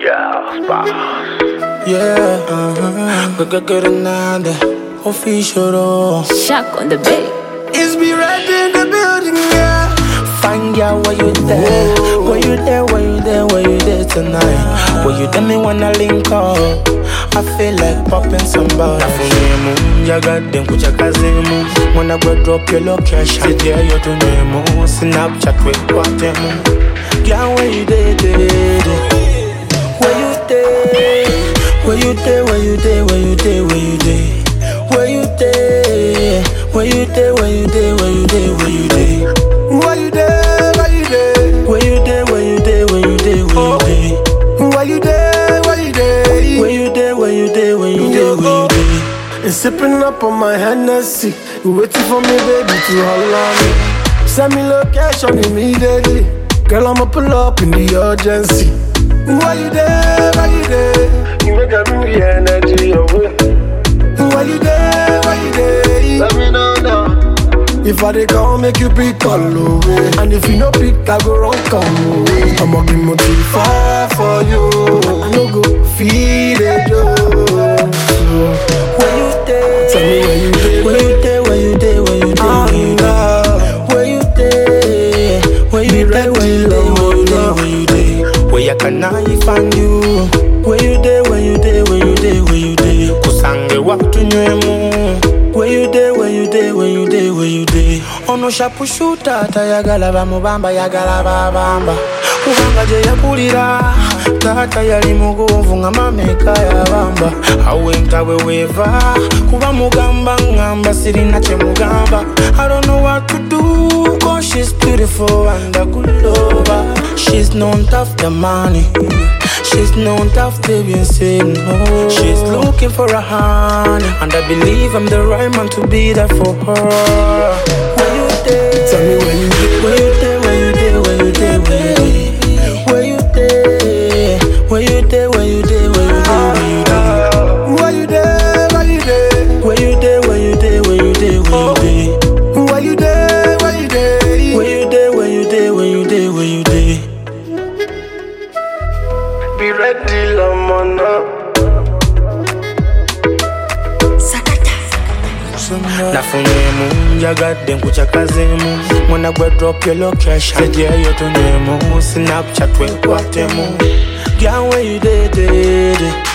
Yeah, we could get another official. Shock on the beat. It's be right in the building, yeah. Find out where you there. Where you there, where you there, where you there tonight. Where you there, me wanna link up. I feel like popping somebody. Nafunemu, jaga dem kuchakazemu. Wanna go drop your location. Sit there, you to nemo. Snapchat with kwatemu. Girl, where you there, where you there? Where you there, where you there, where you there, where you there? Where you there? Where you there, where you there, where you there, where you there? Where you there, where you there? Where you there, where you there, where you there, where you there? Where you there, where you there? Where you there, where you there, where you there, where you there? And sipping up on my Hennessy, waiting for me, baby, to holler me. Send me location immediately. Girl, I'ma pull up in the urgency. Why you there? Why you there? You make a bring the energy away. Why you there? Why you there? Let me know now. If I dey come, make you pick all away. And if you no pick, I go run come away. I'ma give my too far for you. I no go feed it you. Where you there? Tell me where you there? Where you there? Where you there? Where you there? Where you there? Where you there? Where you there? Where you there? Where you there? Where can I find you? Where you there? Where you there? Where you there? Where you there? Kusange watu nyemu. Where you there? Where you there? Where you there? Where you there? Ono shapushuta ta yagala bamubamba yagala babamba. Kubanga je yakulira tata yali mugovu nga mameka yabamba. Awenta weva kuba mugamba ngamba sirina kye mugamba. I don't know what to do, cause she's beautiful and a good lover. She's known tough the money. She's known tough to be saying no. She's looking for a honey, and I believe I'm the right man to be there for her. Where you there? Tell me where you there? Where you there? Where you there? Where you there? Where you there? Where you there? Where you there? Where you there? Where you there? Where you there? Where you there? Where you there? Where you there? Where you there? Where you there? Where you Where you there? there? Where you there? Where you there? Where you there? Be ready, Lamana. Nafunemu, jaga dem kuchakazemu. Wanna go drop your location. Say yeah, you to nemo. Snapchat with kwatemu. Girl, where you there?